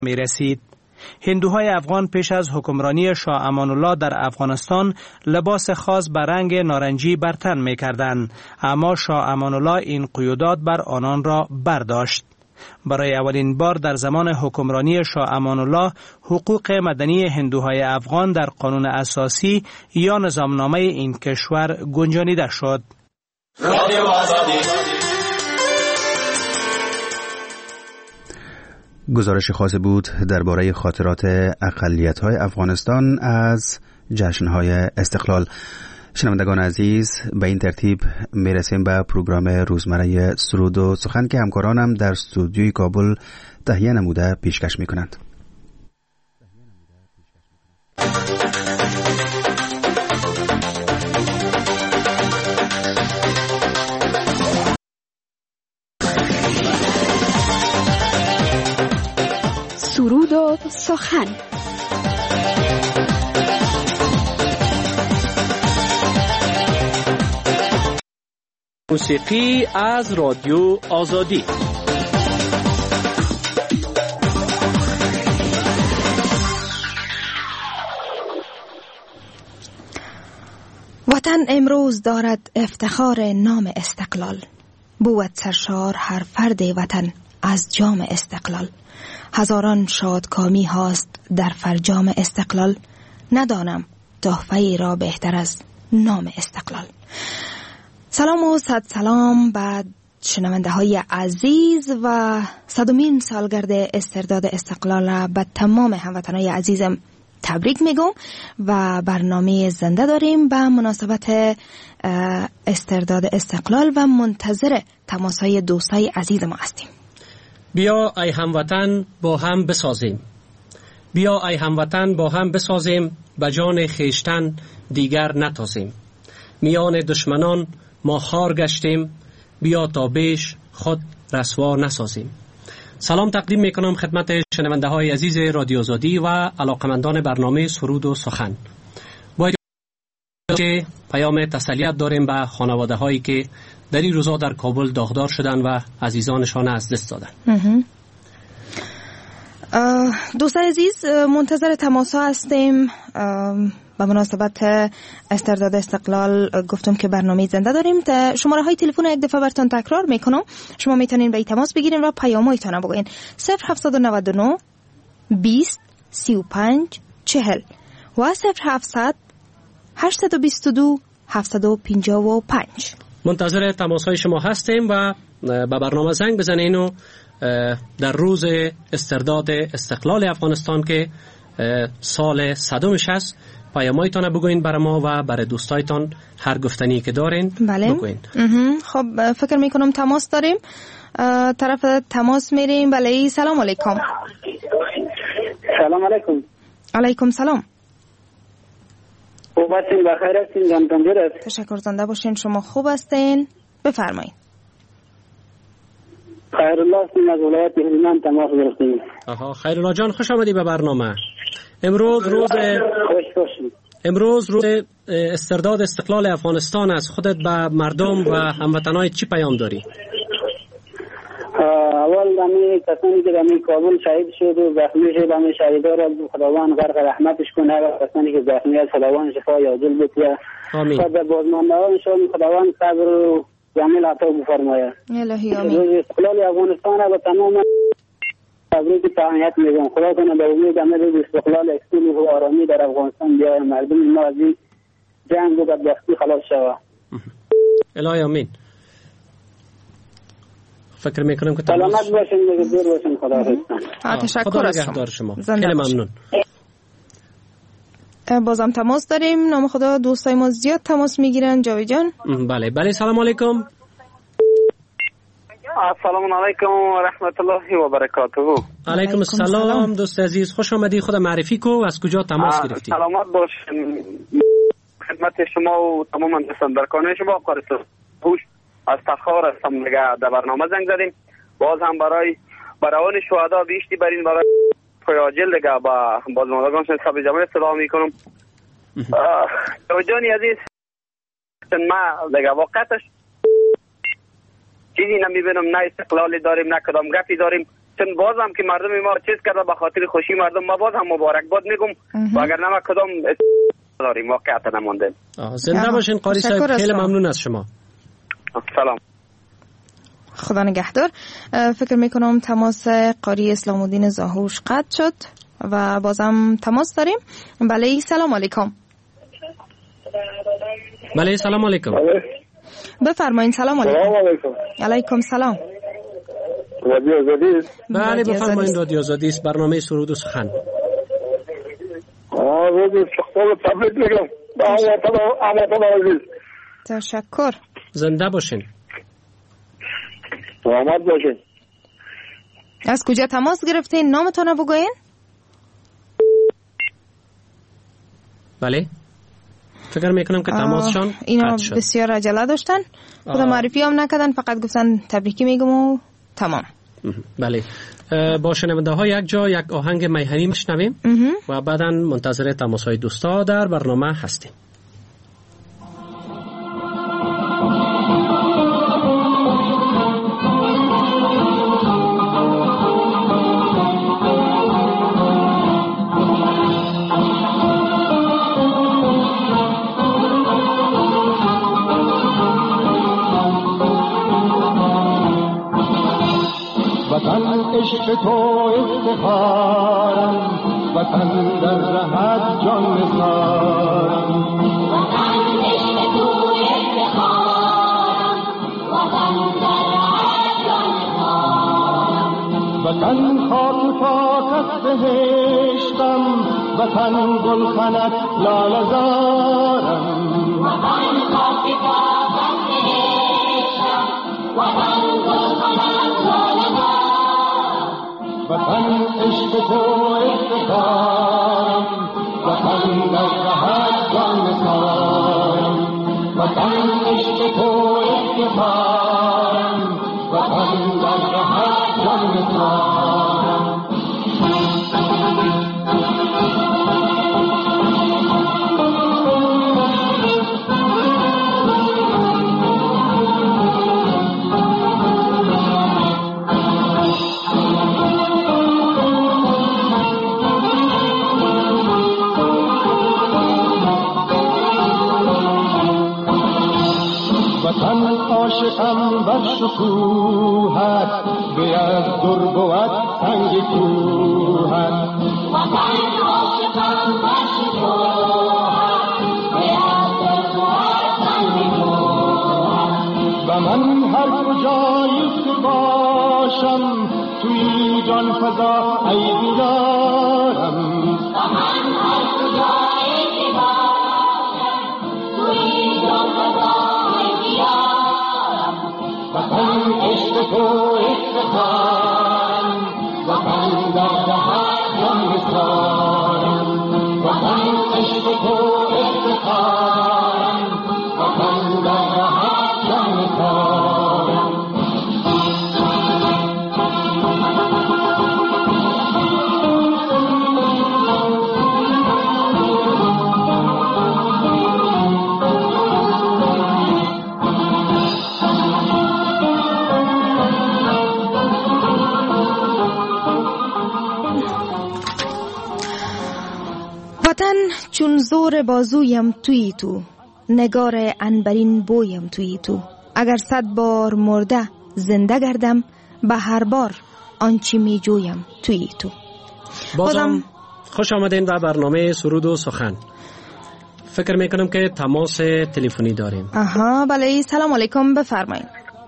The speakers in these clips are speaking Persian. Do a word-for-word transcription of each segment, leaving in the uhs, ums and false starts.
می رسید. هندوهای افغان پیش از حکمرانی شاه امان الله در افغانستان لباس خاص به رنگ نارنجی بر تن می کردند، اما شاه امان الله این قیودات بر آنان را برداشت. برای اولین بار در زمان حکمرانی شاه امان الله حقوق مدنی هندوهای افغان در قانون اساسی یا نظامنامه این کشور گنجانیده شد. گزارش خاص بود درباره خاطرات اقلیت‌های افغانستان از جشن‌های استقلال. شنوندگان عزیز، به این ترتیب میرسیم به پروگرام روزمره سرود و سخن که همکارانم در استودیوی کابل تهیه نموده پیشکش میکنند. سرود و سخن. موسیقی از رادیو آزادی. وطن امروز دارد افتخار نام استقلال. بود سرشار هر فرد وطن از جام استقلال. هزاران شادکامی هاست در فرجام استقلال. ندانم تحفه‌ای را بهتر از نام استقلال. سلام و صد سلام بعد شنونده های عزیز و صدومین سالگرد استرداد استقلال را به تمام هموطنای عزیزم تبریک میگم و برنامه زنده داریم به مناسبت استرداد استقلال و منتظر تماسهای دوستای عزیز ما هستیم. بیا ای هموطن با هم بسازیم، بیا ای هموطن با هم بسازیم، به جان خیشتن دیگر نتازیم. میان دشمنان ما خار گشتیم، بیا تا بیش خود رسوا نسازیم. سلام تقدیم میکنم خدمت شنونده های عزیز رادیو آزادی و علاقمندان برنامه سرود و سخن. باید که پیام تسلیت داریم به خانواده هایی که در این روزا در کابل داغدار شدن و عزیزانشان از دست دادن. دوستان عزیز منتظر تماس ها هستیم. به مناسبت استرداد استقلال گفتم که برنامه زنده داریم. شماره های تلفن یک دفعه براتون تکرار میکنم. شما میتونین به تماس بگیرین و پیام‌هایتون رو بگین. صفر هفتصد و نود و نه بیست سی و پنج چهل و صفر هفتصد هشتصد و بیست و دو هفتصد و پنجاه و پنج. منتظر تماس های شما هستیم و به برنامه زنگ بزنین و در روز استرداد استقلال افغانستان که سال صدمش هست پیامایتان بگوین برای ما و برای دوستایتان هر گفتنی که دارین بله. بگوین. خب فکر میکنم تماس داریم. طرف تماس میریم. بله سلام علیکم. سلام علیکم. علیکم سلام. خوب هستین؟ بخیر هستین؟ جانتان جور است؟ تشکر زنده باشین. شما خوب هستین؟ بفرمایید. خیرالله هستیم از ولایت هلمند تماس گرفتیم. آها خیرالله جان خوش آمدی به برنامه. امروز روز خوش باشید. امروز روز استرداد استقلال افغانستان است. خودت به مردم و هموطنای چی پیام داری؟ اول دمی کسانی که دمی کابل شهید شد و زخمی شد دمی شهیدا را خداوند غرق رحمتش کنه و کسانی که زخمی از خداوند شفای عاجل بده. آمین. و بازماندگانشان خداوند صبر و جمیل عطا بفرماید. الهی آمین. روز استقلال افغانستان را به تمام تبریک تهنیت میگم. خدا کنه به امید همه روز استقلال اصیل و آرامی در افغانستان بیای، مردم ما از این جنگ و بدبختی خلاص شود. الهی آمین. فکر میکنم که سلامت باشین، دور باشین. خدا حافظ. تشکر از شما. خیلی ممنون. بازم تماس داریم. نام خدا دوستای ما زیاد تماس میگیرن. جاوید جان. بله بله سلام علیکم. السلام علیکم و رحمت الله و برکاته. علیکم السلام دوست عزیز، خوش آمدی. خود معرفی کو، از کجا تماس گرفتی؟ سلامت باشین. خدمت شما و تمام دستندرکان شما قارس هوش از تخار هستم دیگه. در برنامه زنگ زدیم باز هم برای برای شهدا بیشتی برین برای فیاجل دیگه با بازماندگان صاحب جمال سلام میکنم. جانی عزیز ما دیگه واقعتش چیزی نمیبینم، نه استقلالی داریم نه کدام گپی داریم. چون باز هم که مردم ما چیز کرده به خاطر خوشی مردم، ما باز هم مبارکباد میگم و اگر نه ما کدام داریم واقعیت نمونده. زنده باشین قاری صاحب، خیلی ممنون از شما. سلام. خدا نگهدار. فکر میکنم تماس قاری اسلام الدین زاهوش قطع شد و بازم تماس داریم. بله سلام علیکم. بله سلام علیکم. بفرمایید. سلام علیکم. سلام علیکم. علیکم سلام. رادیو آزادی. بله بفرمایید. رادیو آزادی است، برنامه سرود و سخن. آه رادیو سخن تبریک میگم. هموطن عزیز. تشکر. زنده باشین. سلامت باشین. از کجا تماس گرفتین؟ نامتون رو بگوین؟ بله فکر میکنم که تماسشان اینا بسیار عجله داشتن، خود معرفی هم نکردن، فقط گفتن تبریکی میگم و تمام. بله با شنونده ها یک جا یک آهنگ میهنی میشنویم و بعدا منتظر تماس های دوستا در برنامه هستیم. عشق تو افتخارم، وطن در رهت جان نثارم. وطن عشق تو افتخارم، وطن در رهت جان نثارم. وطن خاک پاکت بهشتم، وطن گلخنت لاله زارم. وطن خاک پاکت بهشتم، وطن گلخنت لاله زارم. وطن عشق تو افتخارم، وطن در رهت جان نثارم. وطن عشق تو افتخارم، وطن در رهت جان نثارم. وطن عاشقم بر شکوهت، به از در بود سنگ کوهت. وطن عاشقم بر شکوهت، به از در بود سنگ کوهت. و من هر کجایی که باشم، توی جان فضا ای بیدارم. و من هر کجایی که باشم، توی جان فضا وطن عشق تو افتخارم، وطن در رهت جان نثارم. وطن عشق تو افتخارم، وطن در رهت جان نثارم. وطن چون زور بازویم توی تو، نگار عنبرین بویم توی تو. اگر صد بار مرده زنده گردم، به هر بار آنچه می جویم توی تو. بازم خوش آمدین در برنامه سرود و سخن. فکر میکنم که تماس تلفنی داریم. آها بله سلام علیکم بفرمایید.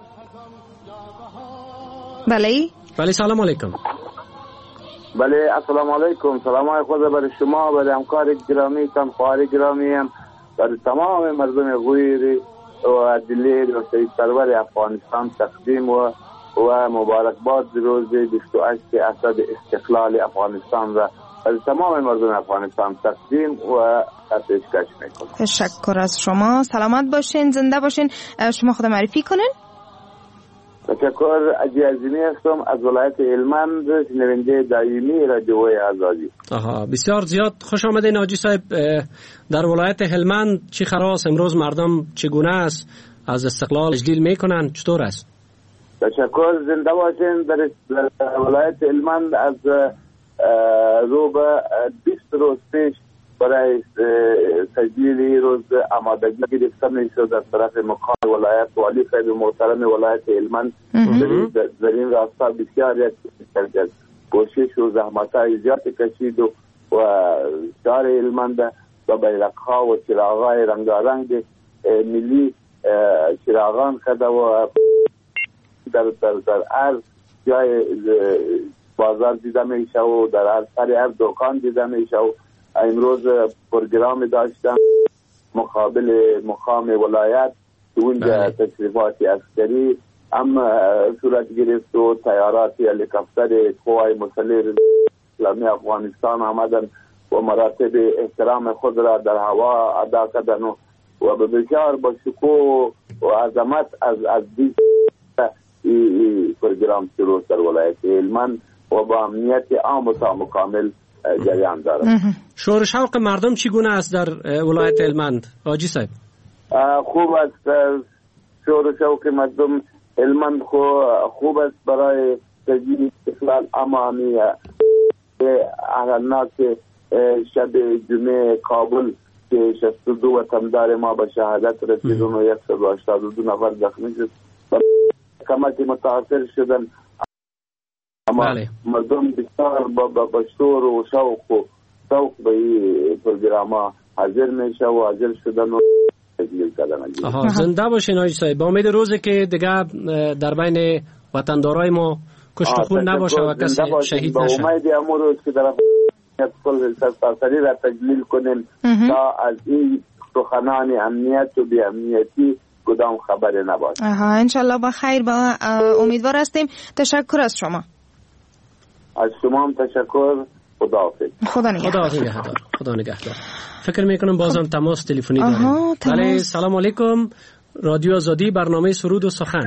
بله بله سلام علیکم. بله السلام علیکم. سلام های خود برای شما، برای همکار گرامی تان خواهر گرامی هم، برای تمام مردم غویر و دلیر و سید سرور افغانستان تقدیم و و مبارکباد روز بیست و هشت اسد استقلال افغانستان و برای تمام مردم افغانستان تقدیم و پیشکش میکنم. تشکر از شما. سلامت باشین، زنده باشین. شما خود معرفی کنین. تشکر. اجی عظیمی هستم از ولایت هلمند، شنونده دائمی رادیو آزادی. آها بسیار زیاد خوش آمدین حاجی صاحب. در ولایت هلمند چی خراس امروز مردم چگونه است از استقلال تجلیل میکنن، چطور است؟ تشکر، زنده باشین. در ولایت هلمند از رو به بیست روز پیش برای تجلیل روز آمادگی گرفته میشد از طرف مقام ولایت والی صاحب محترم ولایت هلمند. در این راستا بسیار یک کوشش و زحمت‌های زیاد کشید و شهر هلمند و بیرق‌ها و چراغ‌های رنگارنگ ملی چراغان کرده و در در در هر جای بازار دیده میشه و در هر سر هر دکان دیده میشه و امروز پروگرام داشتم مقابل مقام ولایت که اونجا تشریفات عسکری هم صورت گرفت و تیارات هلیکوپتر قوای مسلح اسلامی افغانستان آمدن و مراتب احترام خود را در هوا ادا کردن و به بسیار با شکوه و عظمت از از دیگر این پروگرام شروع در ولایت هلمند و با امنیت عام و تام کامل جریان دارد. شور شوق مردم چگونه است در ولایت هلمند حاجی صاحب؟ خوب است. شور شوق مردم هلمند خوب است برای تجدید استقلال. اما همی اهلناک شب جمعه کابل که شصت و دو وطندار ما به شهادت رسیدن و صد و هشتاد و دو نفر زخمی شد کمک متاثر شدن. اما بله. مردم بسیار با, با, با شور و شوق و شوق به این پروگرام ها حاضر میشه و حاضر شدن و تجلیل کردن. آها زنده باشین حاج صاحب. با امید روزی که دیگه در بین وطندارای ما کشت خون نباشه و کسی شهید نشه. با امید امور روز که در کل سرتاسری را تجلیل کنیم تا از این سخنان امنیت و بی امنیتی کدام خبری نباشه. آها انشالله با خیر. با امیدوار هستیم. تشکر از شما. از شما هم تشکر. خداحافظ. خدا نگهدار. خدا نگهدار. خدا نگهدار. فکر میکنم بازم تماس تلفنی داریم. بله سلام علیکم. رادیو آزادی برنامه سرود و سخن.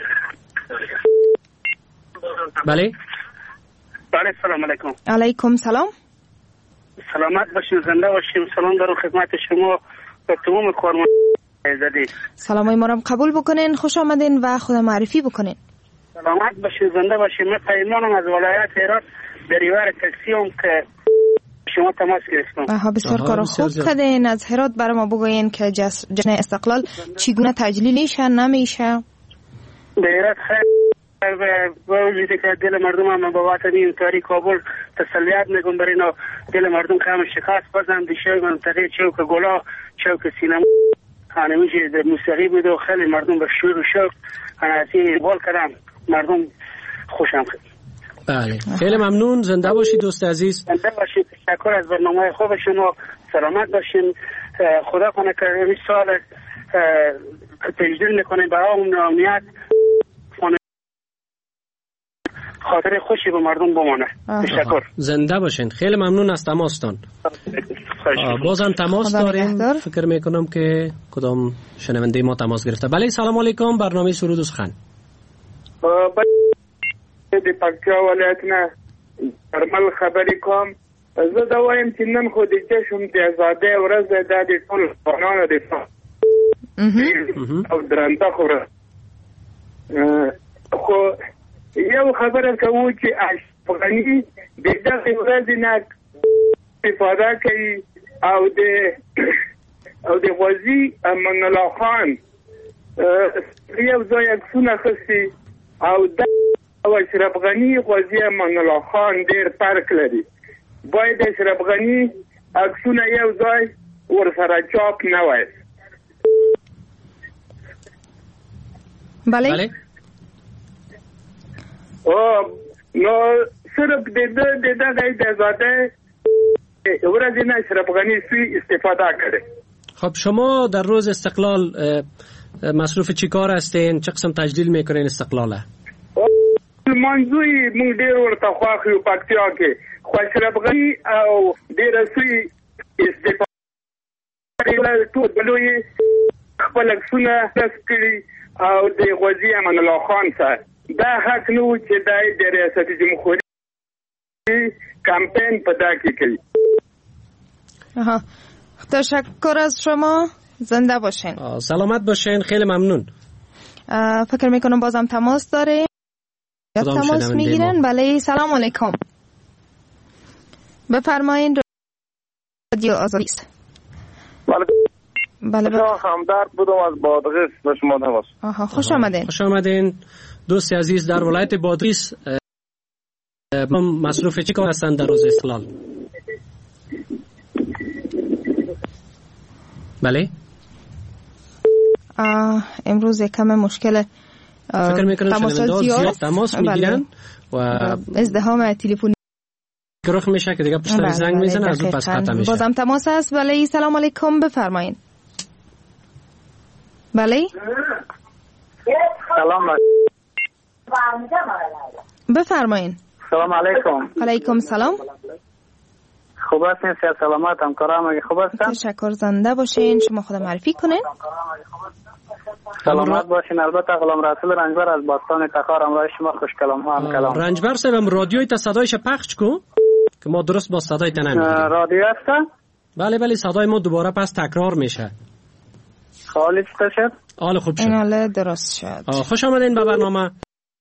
بله بله سلام علیکم. علیکم سلام. سلامت باشین، زنده باشین. سلام دارم خدمت شما و تمام کارمندان. سلامای ما رو قبول بکنین. خوش آمدین و خدا معرفی بکنین. سلامت باشین، زنده باشین. من پیمانم از ولایت هرات دریور تکسیم که شما تماس گرفتم. آها بسیار کار خوب کردین. از هرات برای ما بگوین که جشن استقلال چگونه تجلیلش نمیشه؟ به هرات خیر با وجودی که دل مردم هم با وطن این تاریخ کابل تسلیت میگم برای اینا دل مردم کم شکست بازم دیشه منطقه چوک گلا چوک سینما خانمیشه در موسیقی بود و خیلی مردم به شور و شوق از این بال کردن. مردم خوشم خیلی. بله خیلی ممنون. زنده باشید دوست عزیز. زنده باشید. تشکر از برنامه خوب شما. سلامت باشین. خدا کنه که این سال تجدید میکنین برای اون امنیت خاطر خوشی به مردم بمانه. تشکر. زنده باشین. خیلی ممنون از تماستان. بازم تماس داریم. فکر میکنم که کدام شنونده ما تماس گرفته. بله سلام علیکم. برنامه سرود و سخن. د پکتیا ولایت نه درمل خبرې کوم. زه دا وایم چې نن خو د جشن د ازادۍ ورځ ده، دا د ټولو افغانانو دفاع او درنده خو خو یو خبره کوو چې افغاني د دغې ورځې نه استفاده کوي او د او د غازي امان الله خان یو ځای عکسونه اخیستي او د او اشرف غنی غازی امان الله خان ډیر فرق لري. باید اشرف غنی عکسونه یو ځای ورسره چاپ نه وای. بله بله او نو صرف د د د د د زاده ورځ نه اشرف غنی سوی استفاده کړي. خب شما در روز استقلال مصروف چی کار هستین؟ چه قسم تجلیل میکنین استقلاله؟ منځوي مونږ ډېر ورته خواخ یو پکتیا کې خو اشرف غني او ډېر سوی استفاده ټول بلوي خپل عکسونه تسکري او د غازي امان الله خان سره دا حق نو چې د ریاست جمهوریت کمپین په دا کې کوي. آها تشکر از شما. زنده باشین. سلامت باشین. خیلی ممنون. فکر میکنم بازم تماس داره. تماس میگیرن. بله سلام علیکم. بفرمایین. رادیو آزادی است. بله بله بله همدرد بودم از بادغیس به شما تماس. آها خوش آمدین. خوش آمدین دوست عزیز. در ولایت بادغیس مصروف چی کار هستند در روز استقلال؟ بله امروز کم مشکل فکر میکنم شنونده‌ها زیاد تماس میگیرن و ازدحام تلفنی گروخ میشه که دیگه پشت زنگ میزنه از اون پس قطع میشه. بازم تماس هست. بله سلام علیکم بفرمایید. بله سلام بفرمایید. سلام علیکم. علیکم سلام. خوب هستین؟ صحت سلامت همکارام اگه خوب هستن؟ تشکر. زنده باشین. شما خود معرفی کنین. سلامت باشین. البته غلام رسول رنجبر از باستان تخار همراه شما خوش کلام ها هم کلام. رنجبر صاحب رادیوی تا صدایش پخش کو که ما درست با صدای تا نمیگیریم. رادیو هست؟ بله بله صدای ما دوباره پس تکرار میشه. خالی چطور شد؟ حال خوب شد. این حاله درست شد. خوش آمدین به برنامه.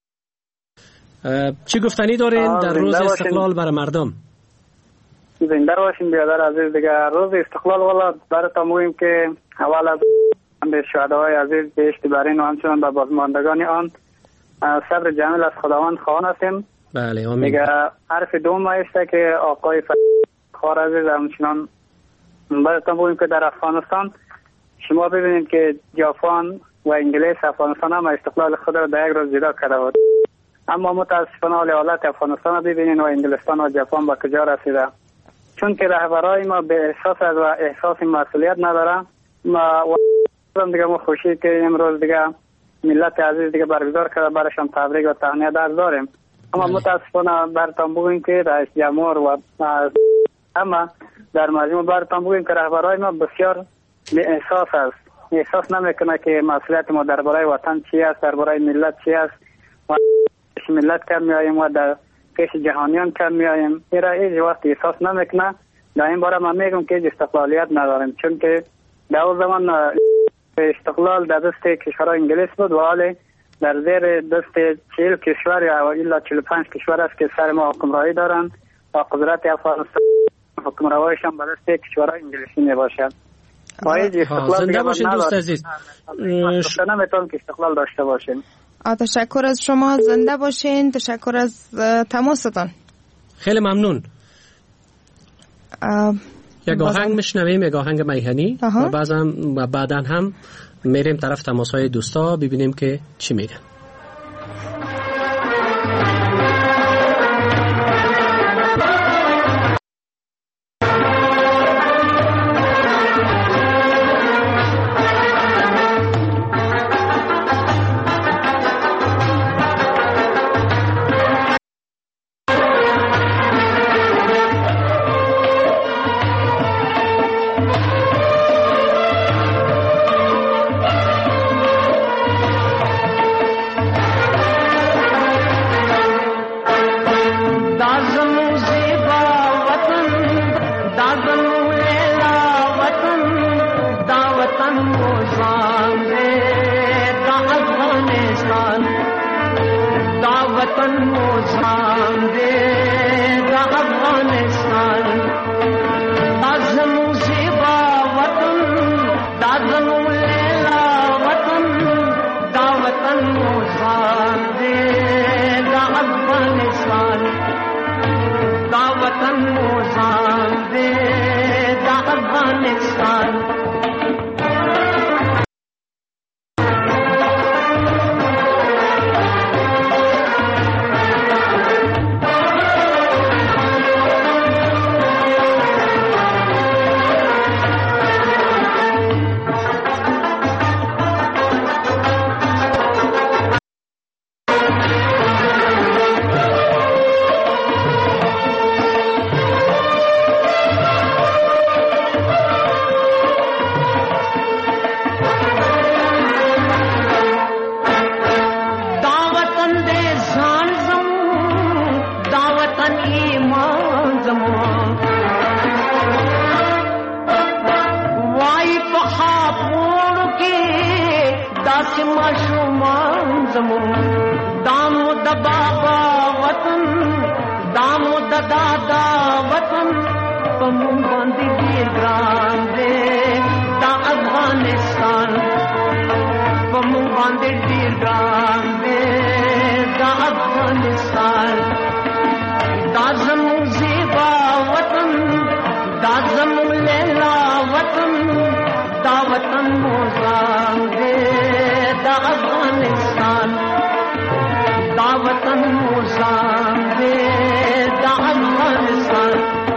چی گفتنی دارین در روز استقلال برای مردم؟ زنده باشین بیادر عزیز. دیگه روز استقلال والا براتون میگیم که اول از به شهداهای عزیز بهشت برین و همچنان به بازماندگان آن صبر جمیل از خداوند خواهان هستیم. بله آمین. دیگه حرف دوم است که آقای خار عزیز همچنان براتون میگیم که در افغانستان شما ببینید که ژاپن و انگلیس افغانستان هم استقلال خود را در یک روز جدا کرده بود، اما متاسفانه حالت افغانستان را ببینید و انگلستان و ژاپن به کجا رسیده. چون که رهبرای ما به احساس از و احساس مسئولیت ندارن. ما و دیگه ما خوشی که امروز دیگه ملت عزیز دیگه برگزار کرده برایشان تبریک و تهنیت عرض داریم. اما متاسفانه براتون بگویم که رئیس جمهور و اما در مجموع براتون بگویم که رهبرای ما بسیار به احساس است. احساس نمیکنه که مسئولیت ما درباره وطن چی است، درباره ملت چی است. ما ملت کم میاییم و در پیش جهانیان کم میاییم. ایرا هیچ وقت احساس نمیکنه. در این باره من میگم که استقلالیت نداریم، چون که در اون زمان استقلال در دست کشورهای انگلیس بود و حالی در زیر دست چهل کشور یا الا چهل و پنج کشور است که سر ما حکمرانی دارن و قدرت افغانستان حکمرانیشان به دست کشورهای انگلیسی میباشد. و هیچ استقلال زنده باشین دوست عزیز. نمیتونم که استقلال داشته باشیم. تشکر از شما. زنده باشین. تشکر از تماستان. خیلی ممنون. یک آهنگ میشنویم، یک آهنگ میهنی و بعضا بعدا هم میریم طرف تماسهای دوستا ببینیم که چی میگن. زمون دامو د بابا وطن دامو د دادا وطن پمون باندې ډیر ګران دی دا افغانستان پمون باندې ډیر ګران دی دا افغانستان دا زمون زیبا وطن دا زمون لیلا وطن دا وطن موزان دے دا افغانستان دا وطن موزان دے دا افغانستان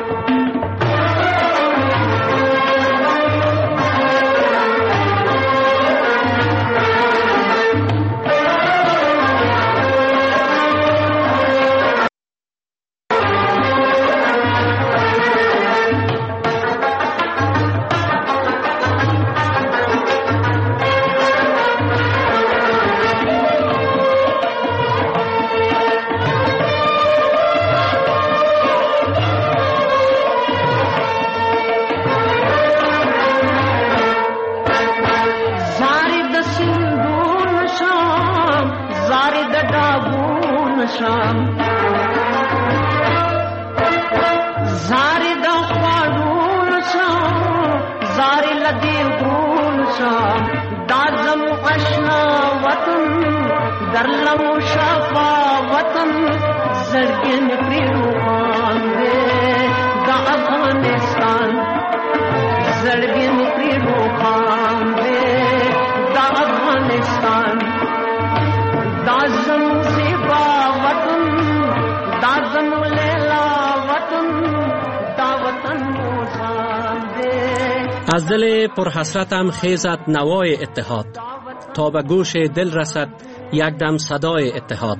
از دل پرحسرتم خیزد نوای اتحاد تا به گوش دل رسد یک دم صدای اتحاد.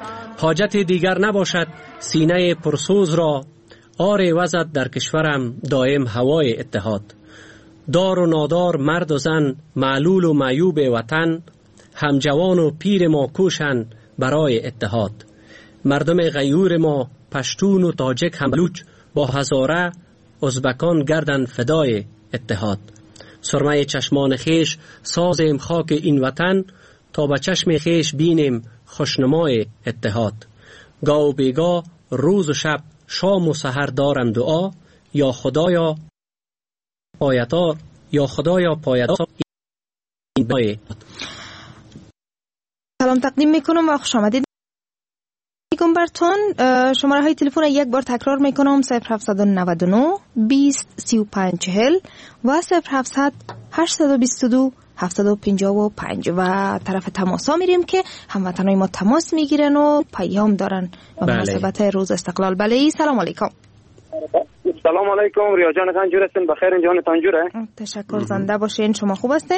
حاجت دیگر نباشد سینه پرسوز را، آر وزد در کشورم دائم هوای اتحاد. دار و نادار مرد و زن معلول و معیوب وطن، هم جوان و پیر ما کوشن برای اتحاد. مردم غیور ما پشتون و تاجک هم بلوچ با هزاره ازبکان گردن فدای اتحاد. سرمه چشمان خیش سازیم خاک این وطن، تا به چشم خیش بینیم خوشنمای اتحاد. گاه و بیگاه روز و شب شام و سحر دارم دعا، یا خدایا پایدار یا خدایا پایدار این بای. سلام تقدیم میکنم و خوش آمدید میگم برتون. شماره های تلفن یک بار تکرار میکنم: صفر هفتصد و نود و نه بیست سی و پنج چهل و صفر هفتصد هشتصد و بیست و دو هفتصد و پنجاه و پنج. و طرف تماسا میریم که هموطنای ما تماس میگیرن و پیام دارن به مناسبت روز استقلال. بله، سلام علیکم. سلام علیکم. ریا جان تنجور هستین؟ بخیر؟ جان تنجوره؟ تشکر. زنده باشین. شما خوب هستین؟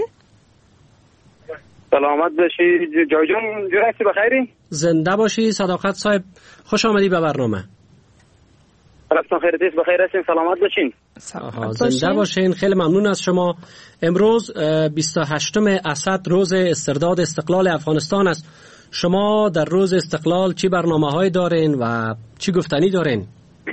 سلامت باشی. جای جان جور هستی؟ بخیری؟ زنده باشی صداقت صاحب. خوش آمدی به برنامه. رفتون خیرتیست؟ بخیر هستین؟ سلامت باشین. زنده باشین. خیلی ممنون از شما. امروز بیست و هشتم اسد روز استرداد استقلال افغانستان است. شما در روز استقلال چی برنامه های دارین و چی گفتنی دارین؟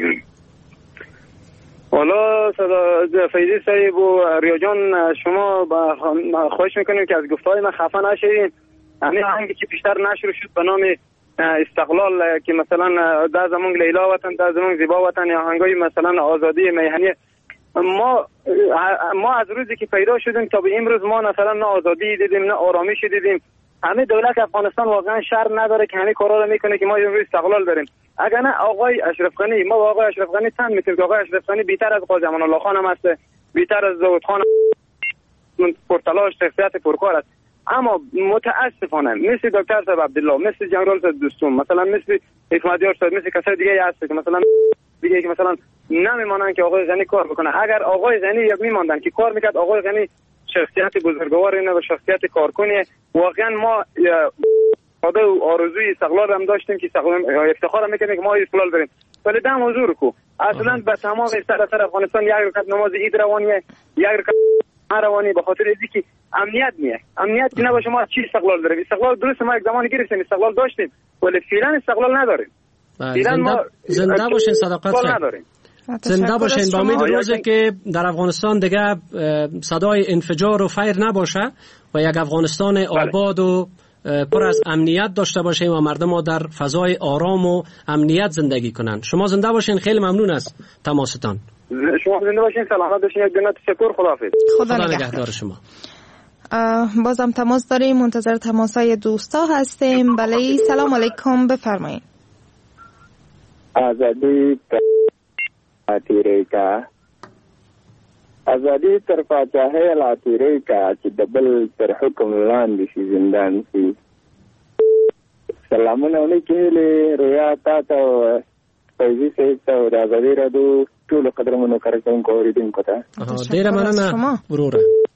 والا فیضی صاحب و ریا جان، شما خواهش میکنیم که از گفتهای من خفه نشین. همین آهنگی که پیشتر نشر شد به نام استقلال که مثلا در زمان لیلا وطن، در زمان زیبا وطن، یا آهنگای مثلا آزادی میهنی، ما ما از روزی که پیدا شدیم تا به امروز ما مثلا نه آزادی دیدیم نه آرامش دیدیم. همه دولت افغانستان واقعا شرم نداره که همه کارا رو میکنه که ما امروز استقلال داریم. اگر نه آقای اشرف غنی، ما با آقای اشرف غنی تن میتونیم که آقای اشرف غنی بیشتر از قاضی امان الله خان هم است، بیشتر از داوود خان پرتلاش شخصیت پرکار است. اما متاسفانه مثل دکتر صاحب عبدالله، مثل جنرال صاحب دوستون، مثلا مثل احمدیار صاحب، مثل کسای دیگه هست که مثلا دیگه که مثلا نمیمانن که آقای غنی کار بکنه. اگر آقای غنی میماندن که کار میکرد، آقای غنی شخصیت بزرگواری نه و شخصیت کارکنی. واقعا ما خدا و آرزوی استقلال هم داشتیم که افتخار میکنیم که ما استقلال داریم، ولی ده موضوع رو کو اصلا به تمام سراسر افغانستان یک رکعت نماز عید روانیه، یک رکعت روانی، به خاطر اینکه امنیت نیه. امنیت که نباشه ما چی استقلال داریم؟ استقلال درست ما یک زمانی گرفتیم، استقلال داشتیم، ولی فعلا استقلال نداریم. فعلا ما زنده باشین صداقت نداریم. زنده باشین. با امید روزی که در افغانستان دیگه صدای انفجار و فیر نباشه و یک افغانستان آباد و پر از امنیت داشته باشیم و مردم ها در فضای آرام و امنیت زندگی کنند. شما زنده باشین، خیلی ممنون از تماستان. شما زنده باشین، سلامت باشین، یک دنیا تشکر، خداحافظ. خدا نگهدار شما. بازم تماس داریم، منتظر تماسای دوستا هستیم. بله سلام علیکم، بفرمایید. آزادی تیرې کا آزادی تر پاچاهۍ لا تیرې کا چې د بل تر حکم لاندې شي زندان شي. سلامونه علیکم ریا تا ته فیضي صاحب ته او د آزادي راډیو ټولو قدرمنو کارکوونکو اورېدونکو ته ډېره مننه وروره.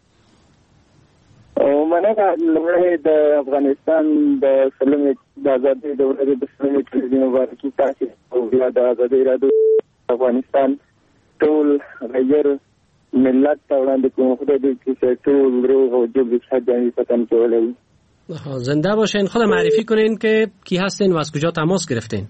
او مننه لومړی د افغانستان د سلمې د آزادۍ د ورځې د سلمې ټلویزیون مبارکي تاسې او بیا د آزادۍ راډیو افغانستان ټول غیر ملت ته وړاندې کوم. خدای دې چې ټول روغ او جوړ صحت جانبی پتن کولی. زنده باشین. خود معرفی کنین که کی هستین و از کجا تماس گرفتین؟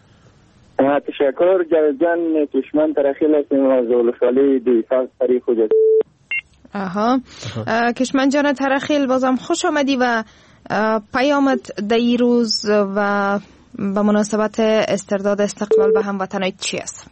تشکر جاوید جان، کشمن ترخیل هستیم از ولسوالی دیفاق تاریخ خود. آها کشمن جان ترخیل، بازم خوش آمدی و پیامت در این روز و به مناسبت استرداد استقلال به هموطنان چی است؟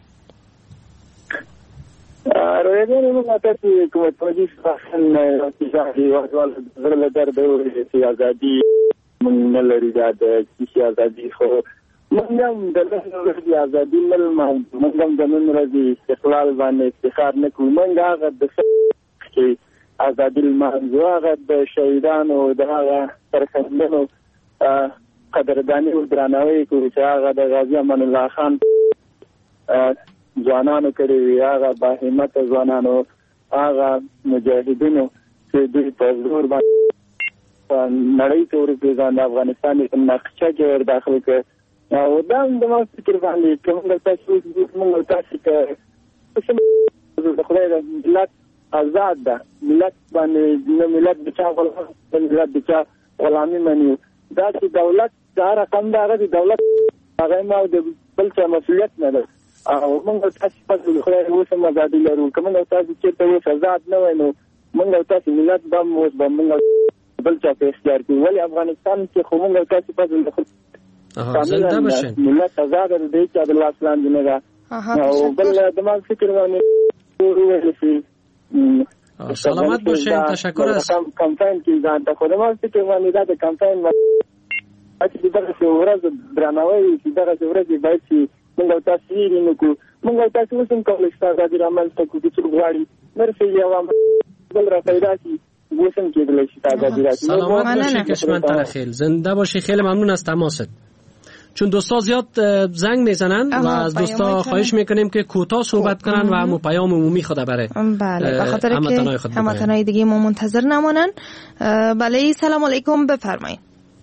رویدان من آتاتی کمتواجی سخن تیجاهی وحدوال ذرل درد و سیازادی من نلری داد کسی آزادی خو منگم دلن رضی آزادی مل منگم دمن رضی استقلال بانه افتخار نکو. منگ آغا دفت که آزادی المنزو آغا د شهیدان و ده آغا ترکندن و قدردانی و درانوی که چه آغا د غازی امان الله خان ځوانانو کړي وي، هغه با همت ځوانانو، هغه مجاهدینو چې دوی په زور باندې نړۍ ته ورپېژاند، افغانستان په نقشه کې ور داخل کړ. او دا هم زما فکر باندې که موږ تاسو موږ تاسو ته د خدای د ملت آزاد ده، ملت باندې نه ملت د چا غلام ملت د چا غلامي مني. دا چې دولت دا رقم دا د دولت هغه ما د بل څه مسؤلیت نه ده. او موږ تاسو په خدای اوس هم آزادي لرو. که موږ تاسو چېرته اوس آزاد نه وای نو موږ تاسو ملت به هم اوس به موږ بل چا په اختیار کې. ولې افغانستان کې خو موږ تاسو په زنده باشین. ملت آزاد دی چې د لاس لاندې نه ده. او بل دماغ فکر باندې ورویل شي. سلامت باشین. تشکر از کمپاین کې ځان ته خو دماغ فکر باندې دا د کمپاین چې دغه ورځ درناوی چې دغه ورځ باید چې موږ تاسو یې نو کو موږ تاسو هم کولای شو چې د عمل ته کو چې غواړي مرسي یو بل را پیدا شي وسم کې د لشي تازه سلامت باشی کشمن ترخیل. زنده باشی. خیلی ممنون از تماست. چون دوستا زیاد زنگ میزنن و از دوستا خواهش میکنیم که کوتاه صحبت کنن و همون پیام عمومی خود بره. بله، بخاطر که هموطنای دیگه ما منتظر نمونن. بله سلام علیکم، بفرمایید.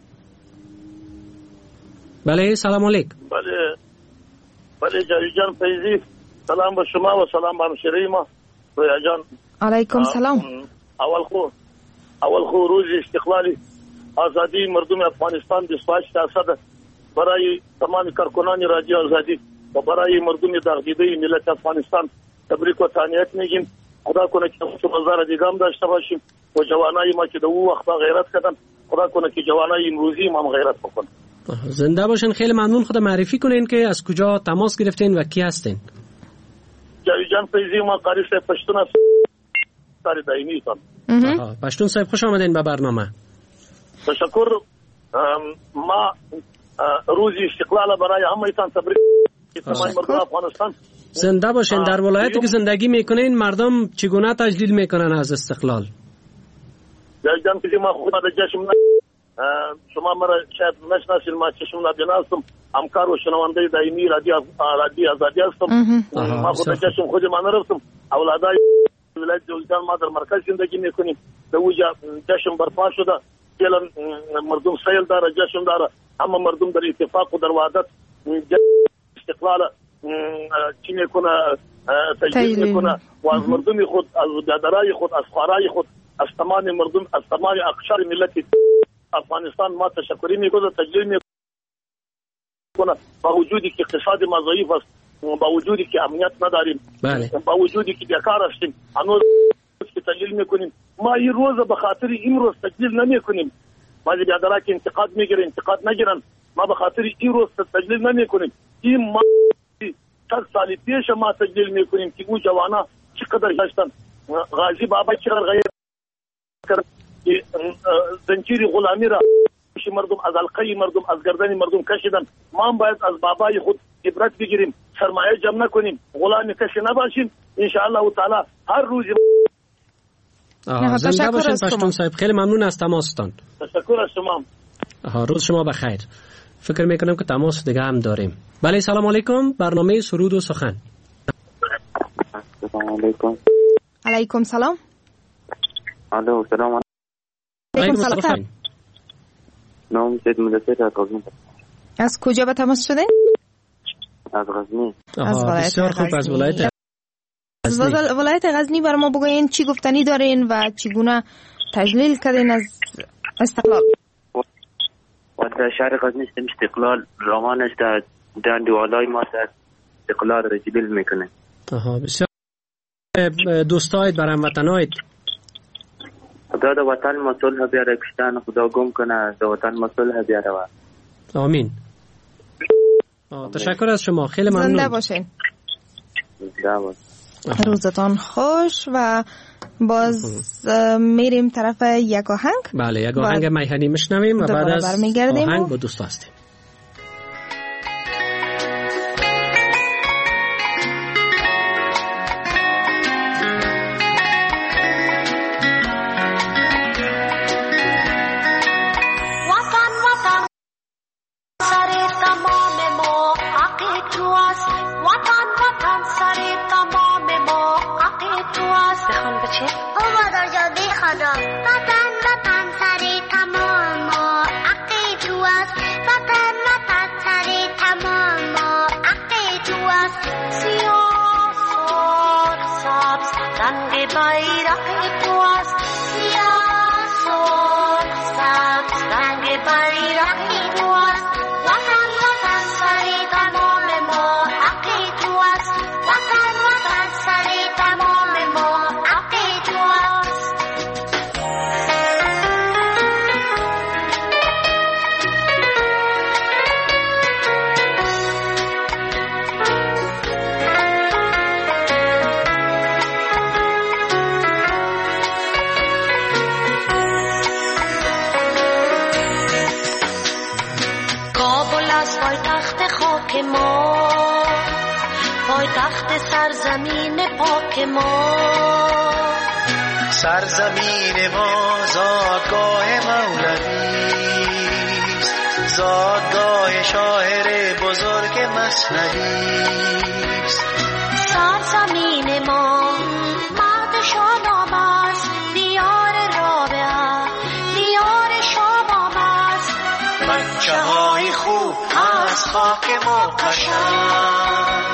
بله سلام علیکم. بله بله جاوید جان فیضی، سلام به شما و سلام به همشهری ما رویا جان. علیکم سلام. اول خو اول خو روز استقلالی آزادی مردم افغانستان دستاش تاسد برای تمام کارکنان رادیو آزادی و برای مردم داغدیده ملت افغانستان تبریک و تهنیت میگیم. خدا کنه که روزگار دیگه هم داشته باشیم و جوانای ما که دو وقت غیرت کردن خدا کنه که جوانای امروزی ما هم غیرت بکنن. زنده باشین. خیلی ممنون. خود معرفی کنین که از کجا تماس گرفتین و کی هستین؟ جاوید جان فیضی، ما قاری صاحب پشتون هستم. ساری دائمی هستم. پشتون صاحب خوش آمدین به برنامه. تشکر. ما روز استقلال برای همه‌تان تبریک تمام مردم افغانستان. زنده باشین. در ولایتی که زندگی میکنین مردم چگونه تجلیل میکنن از استقلال؟ جاوید جان فیضی، ما خود در جشن شما مرا شاید نشناسید، ما چشم نبینا هستم، همکار و شنونده دائمی رادیو رادیو آزادی هستم. ما خود در جشن خود ما نرفتم. اولادای ولایت جوزجان ما در مرکز زندگی میکنیم. در اوجا جشن برپا شده. فعلا مردم سیل داره، جشن داره. اما مردم در اتفاق و در وحدت استقلال چی میکنه، تجلیل میکنه و از مردم خود، از برادرای خود، از خواهرای خود، از تمام مردم، از تمام اقشار ملت افغانستان ما تشکری میکنه، تجلیل میکنه. با وجودی که اقتصاد ما ضعیف است، با وجودی که امنیت نداریم، با وجودی که بیکار هستیم، هنوز که تجلیل میکنیم. ما این روز به خاطر این روز تجلیل نمیکنیم. بعضی بیادرها که انتقاد میگیره انتقاد نگیرن. ما به خاطر این روز تجلیل نمیکنیم. این ما صد سال پیش ما تجلیل میکنیم که اون جوانا چقدر داشتن. غازی بابا چقدر غیر کرد زنجیر غلامی را مردم از حلقه مردم از گردن مردم کشیدن. ما هم باید از بابای خود عبرت بگیریم، سرمایه جمع نکنیم، غلامی کشی نباشیم. ان شاء الله تعالی هر روز زنده باشین پشتون صاحب. خیلی ممنون از تماستان. تشکر از شما. آها روز شما بخیر. فکر میکنم که تماس دیگه هم داریم. بله سلام علیکم. برنامه سرود و سخن. سلام علیکم. علیکم سلام. الو سلام علیکم سلام. نام سید مدثر از غزنی. از کجا به تماس شدین؟ از غزنی. از ولایت غزنی. از ولایت از ولایت غزنی بر ما بگوین چی گفتنی دارین و چگونه تجلیل کردین از استقلال؟ و در شهر غزنی استقلال روانش در دندوالای ما در استقلال را تجلیل میکنه. آها بسیار. دوستایت بر هموطنایت خدا در وطن ما صلح بیاره، کشتن خدا گم کنه، در وطن ما صلح بیاره. آمین. تشکر از شما. خیلی ممنون. زنده باشین. زنده باشین. روزتان خوش. و باز میریم طرف یک آهنگ. بله یک آهنگ میهنی میشنویم و بعد از آهنگ با دوست هستیم. سرزمین ما زادگاه مولویست، زادگاه شاعر بزرگ مثنویست. سرزمین ما مرد شاداب است، دیار رابعه دیار شاداب است. بچه های خوب از خاک ما قشنگ،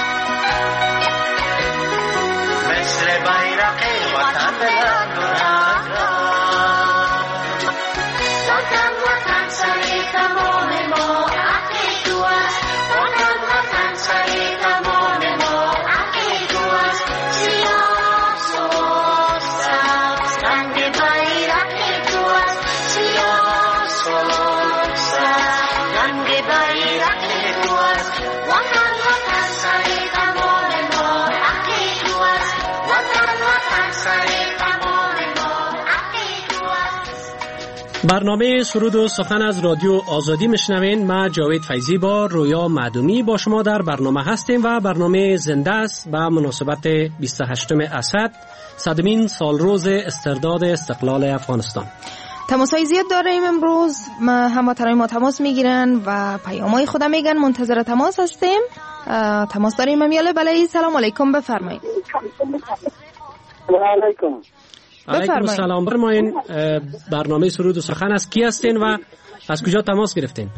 مثل بیرق وطن بلند و رنگان. وطن وطن سری تمام ما حقی تو است، وطن وطن سری تمام ما حقی تو است. سیاه سرخ سبز رنگ بیرقی تو است، سیاه سرخ سبز رنگ بیرقی تو است. وطن وطن سری تمام ما حقی تو است، وطن وطن سری تمام ما حقی تو است. برنامه سرود و سخن از رادیو آزادی میشنوین. ما جاوید فیضی با رویا معدومی با شما در برنامه هستیم و برنامه زنده است به مناسبت بیست و هشتم اسد، صدمین سال روز استرداد استقلال افغانستان. تماسای زیاد داریم امروز. ما هموطنای ما تماس میگیرن و پیامای خودم میگن. منتظر تماس هستیم. تماس داریم امیاله. بله سلام علیکم بفرمایید. سلام علیکم. علیکم السلام. برمایین برنامه سرود و سخن از کی هستین و از کجا تماس گرفتین؟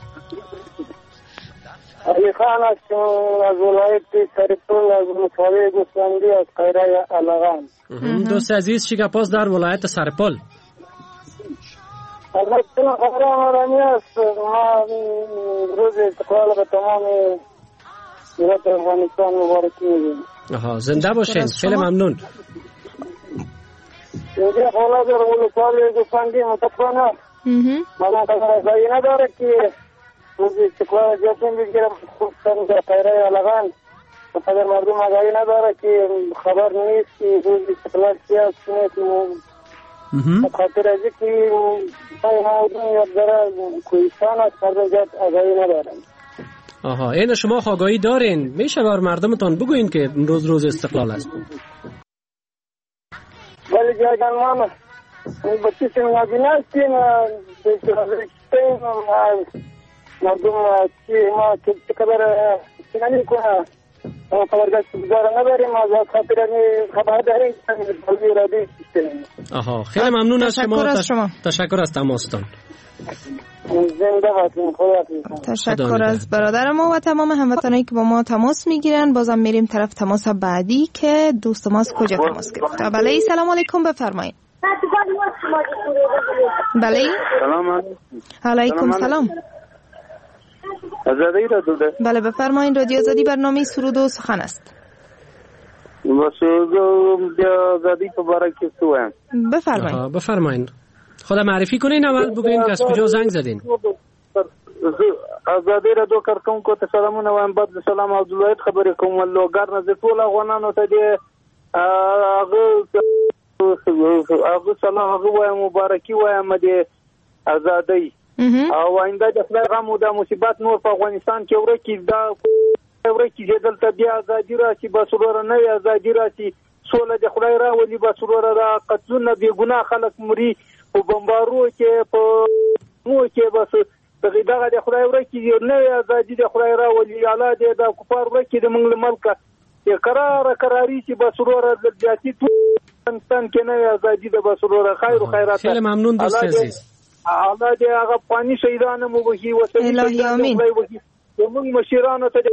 علی خان هستم از ولایت سرپل از مساوی گوسفندی از قیره علغان. دوست عزیز شیگاپاس در ولایت سرپل. البته خبر آمدنی است. ما روز استقلال به تمام ملت افغانستان مبارکی میگیم. آها زنده باشین. خیلی ممنون. اینجا حالا در ولسوالی گوسفندی متفقانه مامان خبری نداره که روز استقلال جشن بگیرم خوب سن در پیره علغان خبر مردم آگاهی نداره که خبر نیست که روز استقلال چی است چی نیست خاطر از که این مردم یک ذره کوهستان است مردم جد آگاهی ندارن. آها این شما آگاهی دارین میشه بر مردمتان بگوین که روز روز استقلال است. ولی جایگان ما بچه چون نبینه هستیم مردم چی ما چه خبر چنانی کنه ما خبرگشت بگذاره نداریم از خاطر خبر داریم بلوی رادی سیستم. آها خیلی ممنون از شما. تشکر از شما. تشکر از تماستان. زنده باشین. خدا تشکر از برادر ما و تمام هموطنانی که با ما تماس میگیرن. بازم میریم طرف تماس بعدی که دوست ما از کجا تماس گرفت. بله سلام علیکم بفرمایید. بله سلام علیکم. سلام آزادی را دوده. بله بفرمایید. رادیو آزادی برنامه سرود و سخن است. با سرود و آزادی مبارک سوام. بفرمایید. بفرمایید. خدا معرفی کنین اول بگوین که از کجا زنگ زدین. آزادی را دو کارکون کو ته سلامونه وایم بعد سلام عبدالله خبرې کوم لوګر نه ټول افغانانو ته دې هغه هغه سلام هغه وایم مبارکي وایم دې آزادی او آینده د خدای غم او د مصیبت نور په افغانستان کې ورکی دا ورکی دلته بیا آزادی راشي بسرور نه آزادی راشي سوله د خدای را ولي بسرور را قتلونه بی ګناه خلک مري په بمبارو کې په مو کې بس دغه دغه د خدای ورکی نه آزادی د خدای را ولي اعلی د کفار ورکی د منګل ملک قرار قراری چې بسرور د جاتی انسان کې نه آزادی د بسرور خیر او خیرات. خیلی ممنون دوست عزیز. الله دې هغه پانی شهیدان مو وږي وسلې الهی امین. موږ مشرانو ته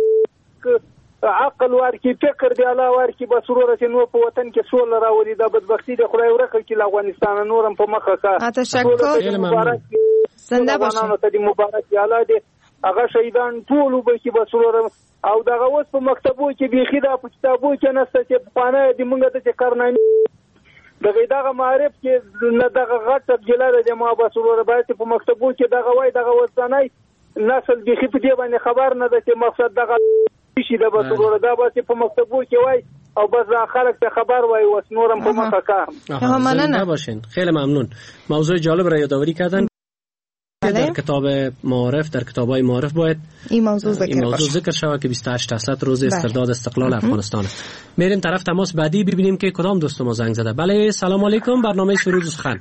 عقل ورکی فکر دی الله ورکی بسرور چې نو په وطن کې سول راولي د بدبختی د خدای ورکه کې افغانستان نورم په مخه کا. تشکر. مبارک زنده باشین. ته دې مبارک الله دې هغه شهیدان ټول به کې بسرور او دغه اوس په مکتبو کې بيخي دا په کتابو کې نسته چې پانه دې موږ ته کارنامې دغه دغه معرف کې نه دغه غټ جلاله د ما بسرور باید په مکتبو کې دغه وای دغه وسنۍ نسل بيخي په دې باندې خبر نه ده چې مقصد دغه شي د بسرور دا به په مکتبو کې وای او بس خلک ته خبر وای وس نورم په مخه کا. ممنون باشین. خیلی ممنون. موضوع جالب را یادآوری کردن. در کتاب معارف در کتاب‌های معارف باید این موضوع ذکر این موضوع ذکر شود که بیست و هشت درصد روز استرداد استقلال افغانستان. میریم طرف تماس بعدی ببینیم که کدام دوست ما زنگ زده. بله سلام علیکم برنامه سرود و سخن.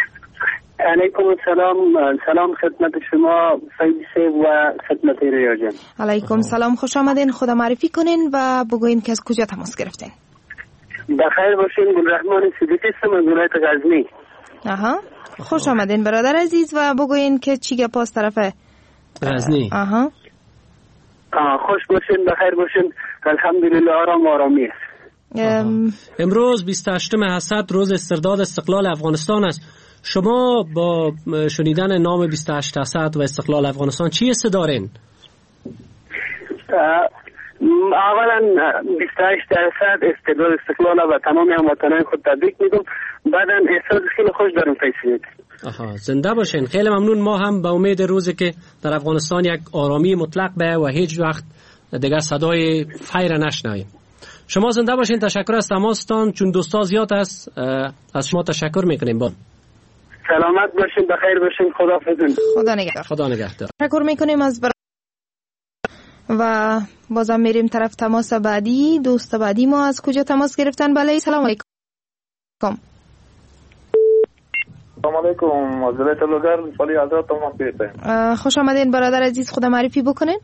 علیکم السلام. سلام خدمت شما سید سیب و خدمت ریا جان. علیکم سلام خوش آمدین. خدا معرفی کنین و بگوین که از کجا تماس گرفتین. بخیر باشین. گلرحمان صدیقی هستم از ولایت غزنی. آها خوش آمدین برادر عزیز و بگوین که چی گپ است طرف غزنی. آها آه خوش باشین بخیر باشین. الحمدلله آرام آرامی است. امروز بیست و هشتم اسد روز استرداد استقلال افغانستان است. شما با شنیدن نام بیست و هشت اسد و استقلال افغانستان چی حس دارین؟ اولا بیست و هشت درصد استقلال استقلال و تمام هموطنان خود تبریک میگم. بعدا احساس خیلی خوش دارم فیصله. آها زنده باشین. خیلی ممنون. ما هم به امید روزی که در افغانستان یک آرامی مطلق به و هیچ وقت دیگر صدای فیر نشنویم. شما زنده باشین. تشکر از تماستان. چون دوستا زیاد است از شما تشکر میکنیم. با سلامت باشین بخیر باشین. خداحافظ. خدا نگهدار. خدا نگهدار. تشکر میکنیم از بر... و بازم میریم طرف تماس بعدی. دوست بعدی ما از کجا تماس گرفتن؟ بله سلام علیکم. سلام علیکم. از ولایت لوگر ولی حضرت تماس گرفتم. خوش آمدین برادر عزیز. خدا معرفی بکنین.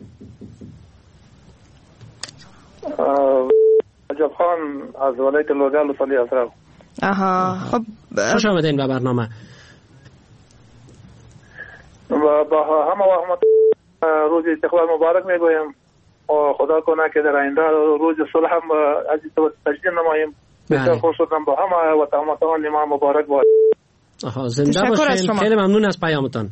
عجب خان از ولایت لوگر ولی حضرت. آها خب خوش آمدین به برنامه. با با همه و روز استقلال مبارک میگویم و خدا کنه که در آینده روز صلح هم از تجدید نماییم. بسیار خوش شدم با همه و تمام ما مبارک باد. آها زنده باشین. خیلی ممنون از پیامتان.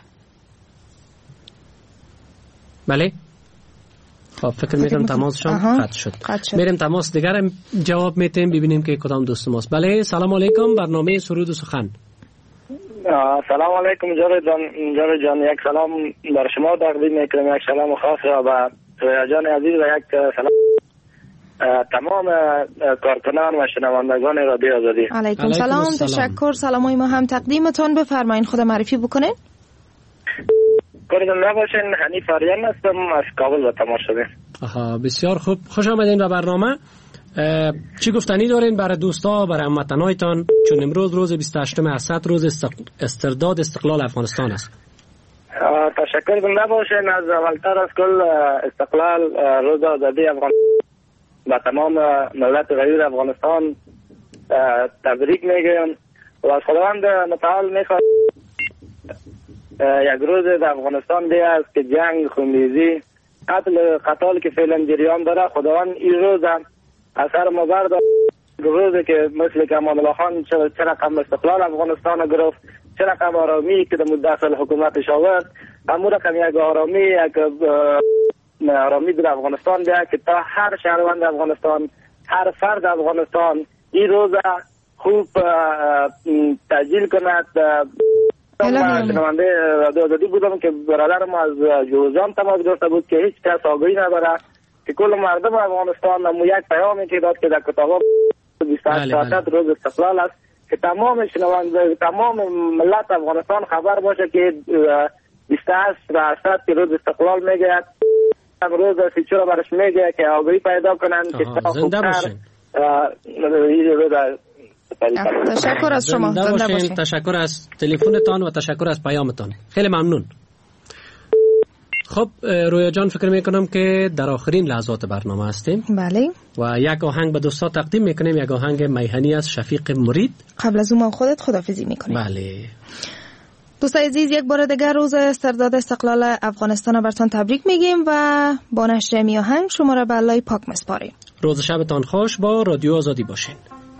بله خب فکر میکنم تماسشان قطع شد. میریم تماس دیگر جواب میتیم ببینیم که کدام دوست ماست. بله سلام علیکم برنامه سرود و سخن. سلام علیکم جاوید جان. جاوید جان یک سلام بر شما تقدیم میکنم، یک سلام خاص را به رویا جان عزیز و یک سلام تمام کارکنان و شنوندگان رادیو آزادی. علیکم سلام. تشکر. سلامای ما هم تقدیمتون. بفرمایین خود معرفی بکنین. کاردن نباشین. حنیف آریان هستم از کابل به تماس شدیم. آها بسیار خوب، خوش آمدین به برنامه. چی گفتنی دارین برای دوستا، برای هموطنایتان، چون امروز روز بیست و هشتم اسد روز استرداد استقلال افغانستان است؟ تشکر کنم نباشین. از اولتر از کل استقلال روز آزادی افغانستان به تمام ملت غیر افغانستان تبریک میگم و از خداوند متعال میخواد یک روز در افغانستان دیگه است که جنگ، خونریزی، قتل قتال که فعلا جریان داره، خداوند این روز اثر ما بردار. روزی که مثل که امان الله خان چه رقم استقلال افغانستان گرفت، چه رقم آرامی که در مدت سال حکومتش آورد، همون رقم یک آرامی یک آرامی در افغانستان دیگه که تا هر شهروند افغانستان، هر فرد افغانستان این روز خوب تسجیل کند. من شنونده رادیو آزادی بودم که برادر ما از جوزجان تماس گرفته بود که هیچ کس آگاهی نداره که کل مردم افغانستان نمو یک پیامی که داد که در کتاب بیست و هشت روز استقلال است که تمام شنونده تمام ملت افغانستان خبر باشه که بیست و هشت و هشت که روز استقلال میگه، روز فیچر برش میگه که آگاهی پیدا کنن که زنده باشین. تشکر از شما. زنده باشین. تشکر از تلفنتان و تشکر از پیامتان. خیلی ممنون. خب رویا جان، فکر میکنم که در آخرین لحظات برنامه هستیم. بله. و یک آهنگ به دوستا تقدیم میکنیم، یک آهنگ میهنی از شفیق مرید. قبل از اون خودت خداحافظی میکنیم. بله. دوستان عزیز، یک بار دیگر روز استرداد استقلال افغانستان براتون تبریک میگیم و با نشر می آهنگ شما را به الله پاک میسپاریم. روز شبتان خوش. با رادیو آزادی باشین.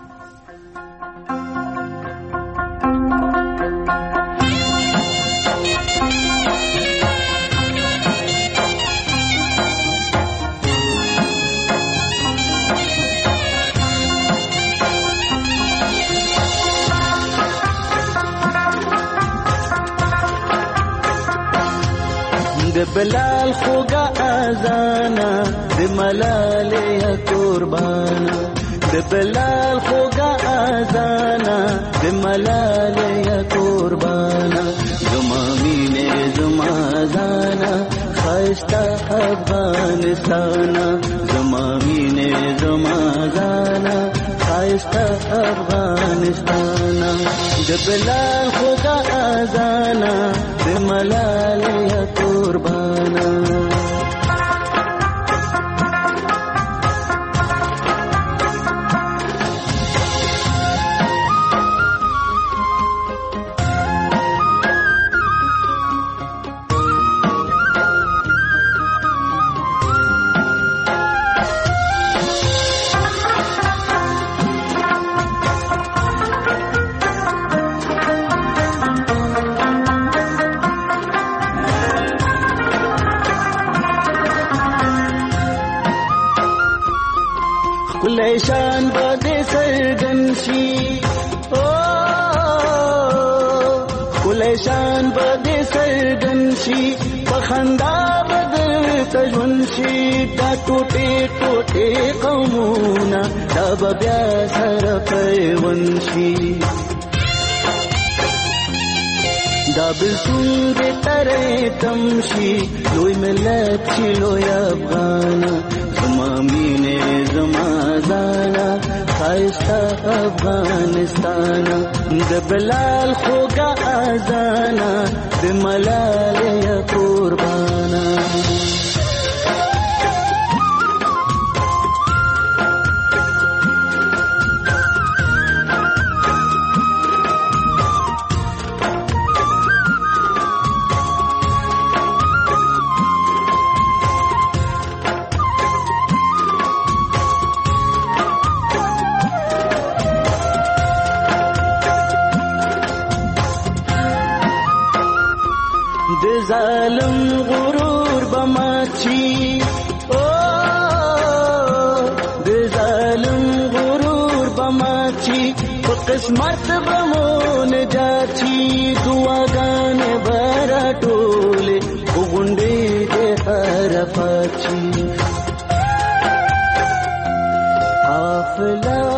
د بلال خوګه اذانا د ملالې قربانا د بلال خوګه اذانا د ملالې قربانا زما مینې زما زانا خسته افغانستان زما مینې زما زانا خسته افغانستان د بلال خوګه اذانا د ملالې قربانا شان بده سرګنشي او کله شان بده سرګنشي پخندا بدر تجونشي دا ټوټه ټوټه قومونه دا بیا سره پیونشي دا بسنگ تره تمشي لوی ملت شي لوی افغان زما مینه زما زانا خایسته افغانستان د بلال خوګه اذانا د ملالې قربانا ظالم غرور بماچی او د ظالم غرور بماچی په قسمت بمون جاچی دعاگان برا ټوله وګونډې د عرفات حافظ